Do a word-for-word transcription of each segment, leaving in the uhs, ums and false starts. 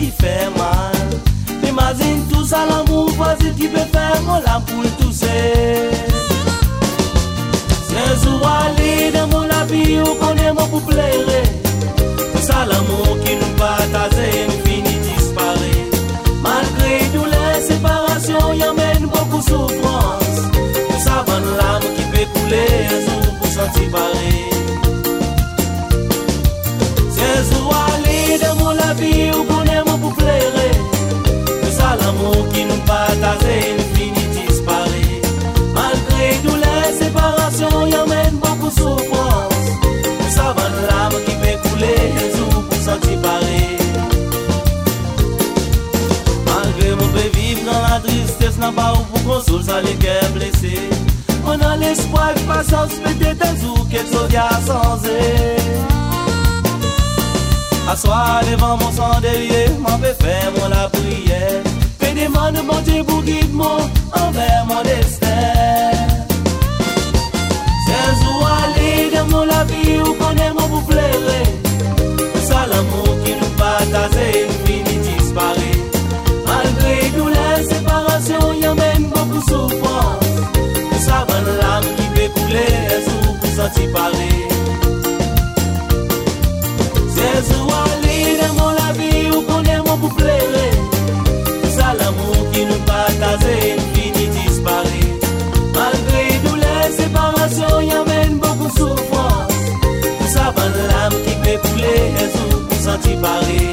qui fait mal. Imagine tout ça, l'amour facile qui peut faire mon âme pour le tousser. C'est jour aller dans mon vie, où qu'on est mon pour plaire. Tout ça, l'amour qui nous partage, nous finit disparaître. Malgré tous les séparations, y amène beaucoup de souffrance. Tout ça, bonne l'âme qui peut couler, un jour pour sentir pareil. C'est jour aller dans mon vie, où qu'on est mon pour plaire. Tout ça, l'amour qui nous partage, nous finit disparaître. Malgré tous les séparations, y amène beaucoup de souffrance. Tout ça, bonne l'âme qui peut couler, un jour pour sentir pareil. Malgré mon peut vivre dans la tristesse, n'a pas où pour consoler ça les cœurs blessés. On a l'espoir de patience, peut-être un jour quelque chose à changer. Assoir devant mon sang derrière, m'en fait faire mon la prière. Fais demande mon Dieu pour guide moi envers mon destin. C'est jour aller dans mon la vie où qu'on est mon pour plaire. Ça l'amour qui nous partage, nous finit disparaître. Malgré tous les séparations, y amène beaucoup de souffrance. Ça bonne l'âme qui peut couler, un jour pour sentir parler. C'est jour aller dans mon la vie où qu'on est mon pour plaire. Ça l'amour qui nous partage, nous finit disparaître. Malgré tous les séparations, y amène beaucoup de souffrance. Ça bonne l'âme qui peut couler, un jour pour sentir parler.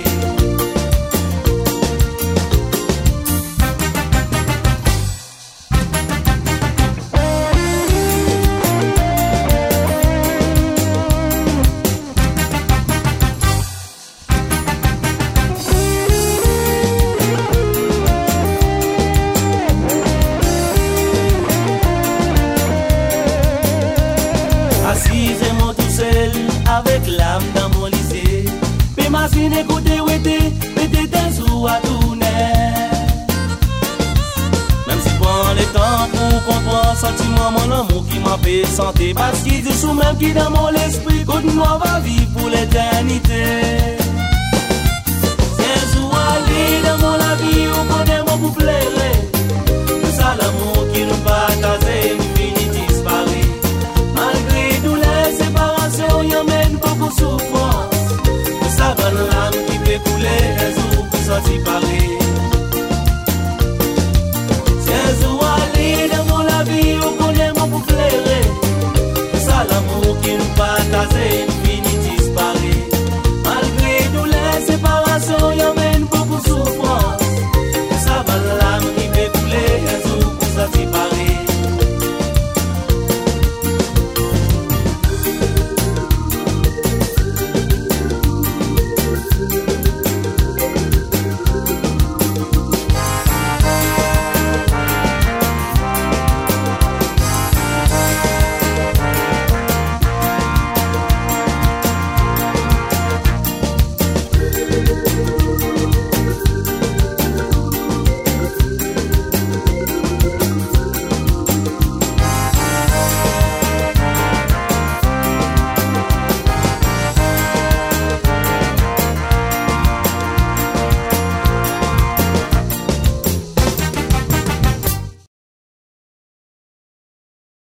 Assisez-moi tout seul avec l'âme dans mon lycée. Mais ma fille écoutez où était, était un jour à tourner. Même si prend le temps pour comprendre sentiment mon amour qui m'a fait sentir. Parce qu'il dit sous même qui dans mon esprit, qu'on moi va vivre pour l'éternité. C'est jour aller dans mon la vie où qu'on est mon pour plaire. C'est ça l'amour qui nous partage.